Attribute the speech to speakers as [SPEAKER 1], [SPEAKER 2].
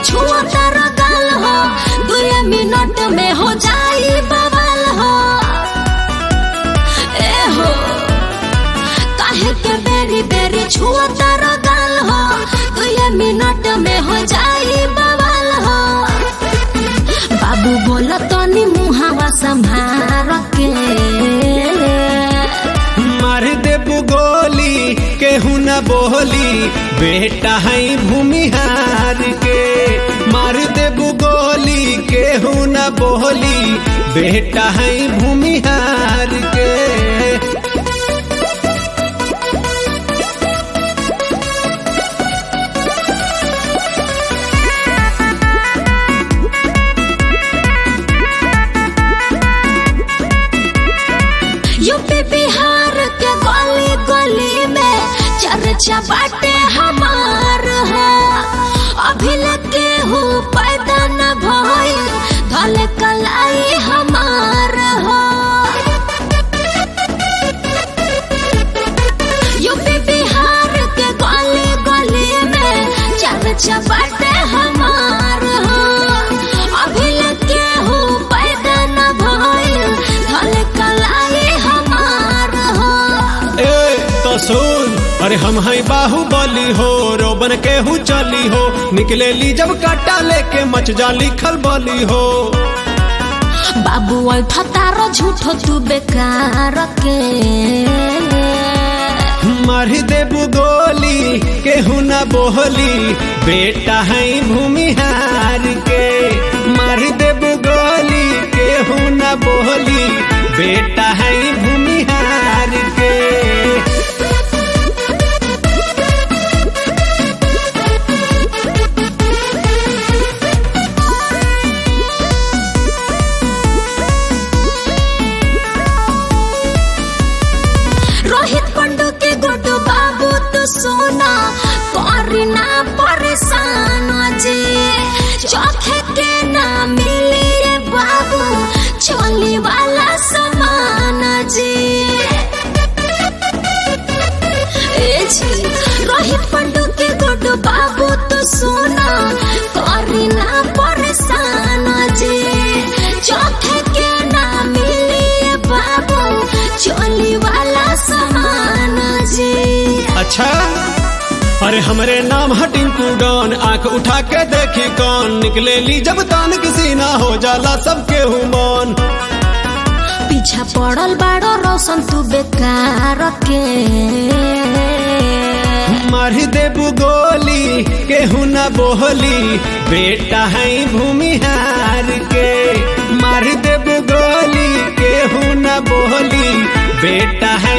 [SPEAKER 1] छुआ तारा गाल हो 2 मिनट में हो जाई बवाल हो। ए हो काहे के बेरी बेरी छुआ तारा गाल हो 2 मिनट में हो जाई बवाल हो। बाबू बोला तनी मुहावा संभार के
[SPEAKER 2] मार देबू गोली केहू न बोली बेटा है भूमिहार के। मार देबू गोली केहू न बोली बेटा है भूमिहार के।
[SPEAKER 1] यूपी बिहार के गली गली में चर्चा बाटे हमार है। अभी लगे हूँ पैदा न भइल धल कलाई हमार हो। यूपी बिहार के गली गली में चर्चा बाटे हमार हो। अभी लगे हूँ पैदा न भइल धल कलाई हमार हो।
[SPEAKER 2] ए तो सुन अरे हम है बाहुबली हो रोबन केहू चली हो। निकले ली जब काटा लेके मच जा लिखल बोली हो।
[SPEAKER 1] बाबू ऐठा तारा झूठो तू बेकार के
[SPEAKER 2] मार देबू गोली केहू न बोली बेटा है भूमिहार के। मार देबू गोली केहू न बोली बेटा है भूमिहार के।
[SPEAKER 1] रोहित पंडू के गोटू बाबू तो सोना करी ना परेशान जी। चौथे के ना मिली रे बाबू चोली वाला सामान जी। ए जी रोहित पंडू के गोटू बाबू तो सोना करी ना परेशान जी। चौथे के ना मिली रे बाबू चोली वाला सामान जी।
[SPEAKER 2] अच्छा अरे हमरे नाम हटिंकू डॉन आंख उठा के देखी कौन। निकले ली जब तान किसी ना हो जाला सबके हुमान।
[SPEAKER 1] पीछा पड़ल बाड़ो रोशन तू बेकार के
[SPEAKER 2] मार देबू गोली केहू न बोली बेटा है भूमिहार के। मार देबू गोली केहू न बोली बेटा है